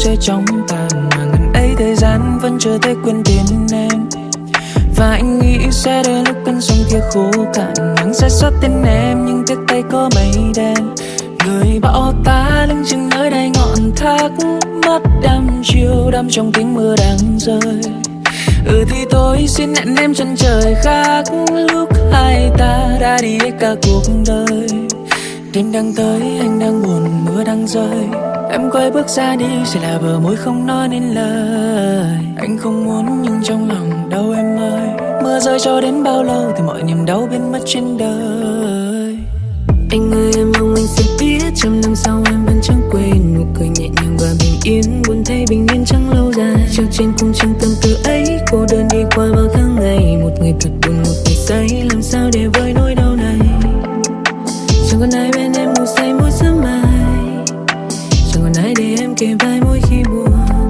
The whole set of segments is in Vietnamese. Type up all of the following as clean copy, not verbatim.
sẽ chóng tàn, mà ngần ấy thời gian vẫn chưa thể quên tên em. Và anh nghĩ sẽ đến lúc con sông kia khô cạn, nắng sẽ xót tên em nhưng tiếc tay có mây đen. Người bỏ ta lưng chừng nơi đây ngọn thác, mắt đăm chiều đắm trong tiếng mưa đang rơi. Thì tôi xin hẹn em chân trời khác, lúc hai ta đã đi hết cả cuộc đời. Đêm đang tới anh đang buồn mưa đang rơi, em quay bước ra đi sẽ là bờ môi không nói nên lời. Anh không muốn nhưng trong lòng đau em ơi, mưa rơi cho đến bao lâu thì mọi niềm đau biến mất trên đời. Anh ơi em mong anh sẽ biết trăm năm sau em vẫn chẳng quên nụ cười nhẹ nhàng và bình yên. Buồn thấy bình yên chẳng lâu dài, treo trên cung trường tâm tư ấy, cô đơn đi qua bao tháng ngày. Một người thật buồn một người say, làm sao để vơi nỗi đau này. Chẳng còn ai bên em ngủ say mỗi sớm mai, chẳng còn ai để em kề vai mỗi khi buồn.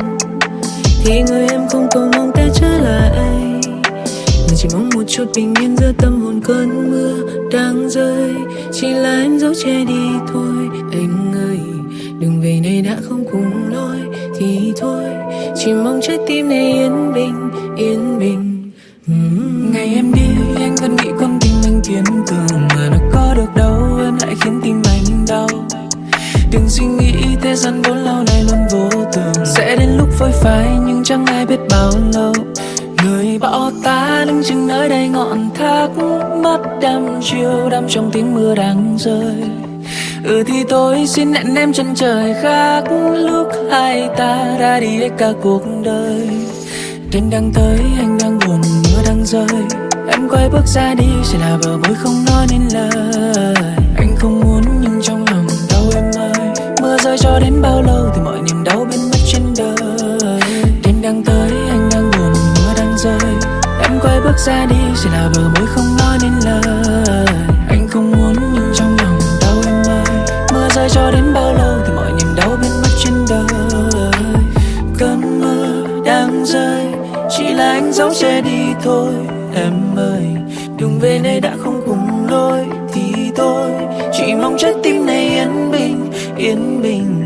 Thì người em không cầu mong ta trở lại, mà chỉ mong một chút bình yên giữa tâm hồn cơn mưa đang rơi. Chỉ là em dấu che đi thôi anh ơi, đừng về này đã không cùng lối thì thôi. Chỉ mong trái tim này yên bình, yên bình. Ngày em đi anh vẫn nghĩ con tim anh kiên cường, mà nó có được đâu em lại khiến tim anh đau. Đừng suy nghĩ thế gian vốn lâu nay luôn vô thường, sẽ đến lúc phôi phai nhưng chẳng ai biết bao lâu. Người bỏ ta đứng chừng nơi đây ngọn thác, mắt đăm chiều đắm trong tiếng mưa đang rơi. Thì tôi xin hẹn em chân trời khác, lúc hai ta đã đi hết cả cuộc đời. Đêm đang tới anh đang buồn mưa đang rơi, em quay bước ra đi sẽ là bờ môi không nói nên lời. Anh không muốn nhưng trong lòng đau em ơi, mưa rơi cho đến bao lâu thì mọi niềm đau biến mất trên đời. Đêm đang tới anh đang buồn mưa đang rơi, em quay bước ra đi sẽ là bờ môi không nói nên lời. Anh không muốn nhưng trong lòng đau em ơi, mưa rơi cho đến bao lâu thì mọi niềm đau biến mất trên đời. Cơn mưa đang rơi, chỉ là anh giấu che đi thôi em ơi, đừng về nơi đã không cùng lối thì thôi. Chỉ mong trái tim này yên bình, yên bình.